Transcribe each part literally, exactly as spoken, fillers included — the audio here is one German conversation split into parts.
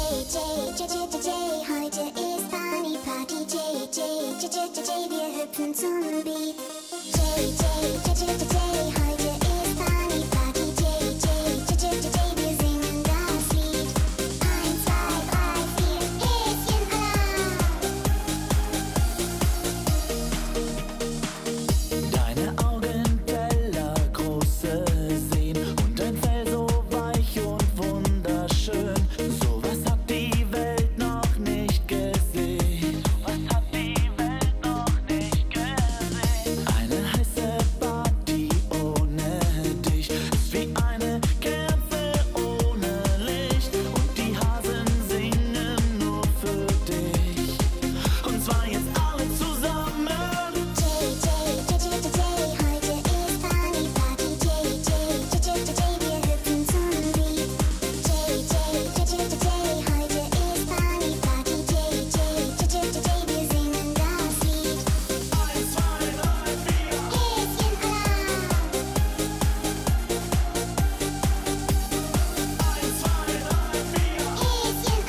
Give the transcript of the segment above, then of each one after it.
J, J, J, J, J, heute ist Funny Party. J, J, J, J, J, J, wir hüpfen zum Beat. J, J, J, J, J, J, heute ist Funny Party. J, J, J, J, J, J, wir singen das Lied. Eins, zwei, drei, vier, Häschen Alarm. Deine Augen tellergroße sehen und dein Fell so weich und wunderschön. Sowas hat die Welt noch nicht gesehen. Sowas hat die Welt noch nicht gesehen. Eine heiße Party ohne dich ist wie eine Kerze ohne Licht. Und die Hasen singen nur für dich. Und zwar jetzt alle zusammen. J, J, J, J, J, J, heute ist Funny Party. J, J, J, J, J, J, wir hüpfen zum Beat. J, J, J, J, J, J, heute ist Funny Party. J, J, J, J, J, J, wir singen das Lied. Eins, zwei, drei, vier. Häschen Alarm. Eins, zwei, drei, vier. Häschen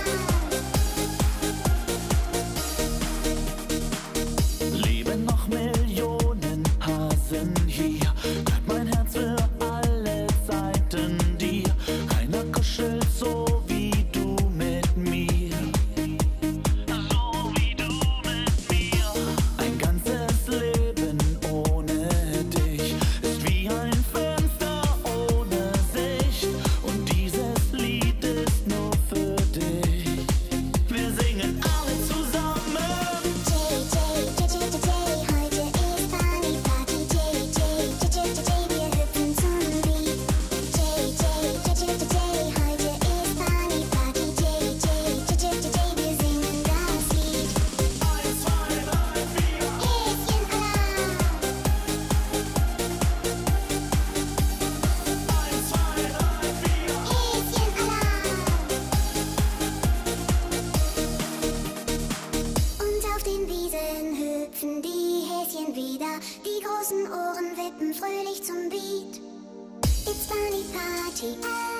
Alarm. Leben noch Millionen Hasen hier. Gehört mein Herz für alle Zeiten dir. Keiner kuschelt so wie du mit mir. So wie du mit mir. Ein ganzes Leben ohne dich ist wie ein Fenster ohne Sicht. Und dieses Lied ist nur für dich. Wir singen alle zusammen. J, J, J, J, J, J, heute ist Funny Party. J, J, J, J, J, J, wir hüpfen zum Beat. J, J, J, J, J, J, heute ist Funny Party. J, J, J, J, J, J, wir singen das Lied. Eins, zwei, drei, vier. Häschen Alarm. Eins, zwei, drei, vier. Häschen Alarm. Und auf den Wiesen hüpfen die Häschen wieder. Die großen Ohren wippen fröhlich zum Beat. It's Funny Party.